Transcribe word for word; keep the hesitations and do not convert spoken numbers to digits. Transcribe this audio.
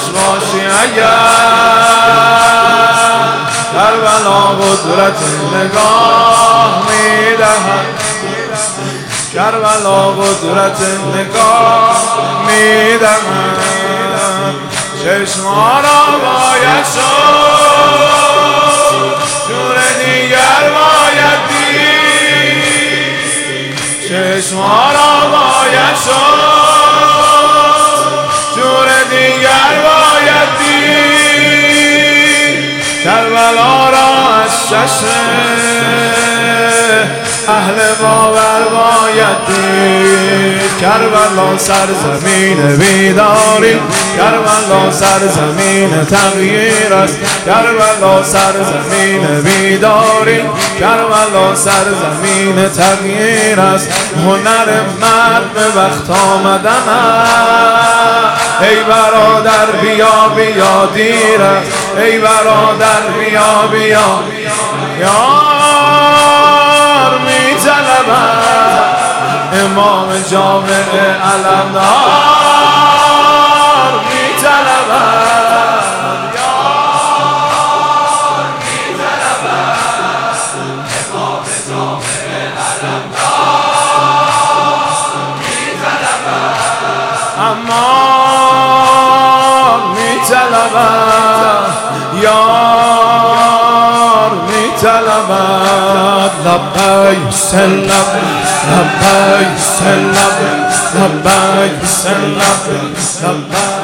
باشی اگر کربلا قدرت نگاه میدهد کربلا قدرت نگاه میدهد چشما را باید شد جور دیگر باید دید چشما را باید شد جور دیگر باید دید کربلا را از چشم اهل باور باید دید کربلا سرزمین بیداری کربلا سرزمین تغییر است کربلا سرزمین بیداری کربلا سرزمین تغییر است هنر مرد به وقت آمدن است ای برادر بیا بیا دیر است ای برادر بیا بیا یار می طلبد امام جامع علمدار می طلبد یار می طلبد امام جامع علمدار می طلبد اما می طلبد یار می طلبد لبیک سلم لبیک سلم لبیک سلم لبیک